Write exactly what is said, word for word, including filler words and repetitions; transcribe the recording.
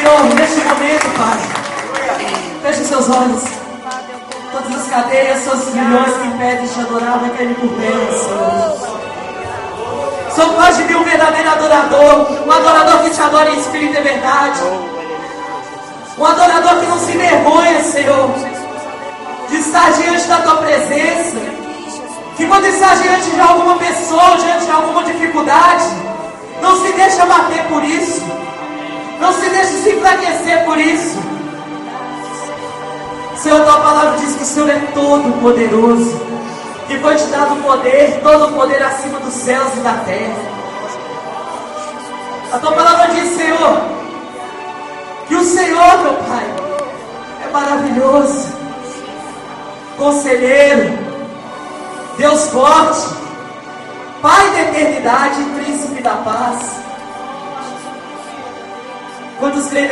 Senhor, neste momento, Pai, feche seus olhos. Todas as cadeias, seus milhões que impedem te adorar, vai cair por terra, Senhor. São mais de mil um verdadeiro adorador, um adorador que te adora em espírito e verdade, um adorador que não se envergonha, Senhor, de estar diante da tua presença, que quando está diante de alguma pessoa, diante de alguma dificuldade, não se deixa bater por isso, não se deixa se enfraquecer por isso. Senhor, tua palavra diz que o Senhor é todo poderoso, que foi te dado o poder, todo o poder acima dos céus e da terra. A tua palavra diz, Senhor, que o Senhor, meu Pai, é maravilhoso, conselheiro, Deus forte, Pai da eternidade e príncipe da paz. Quantos creem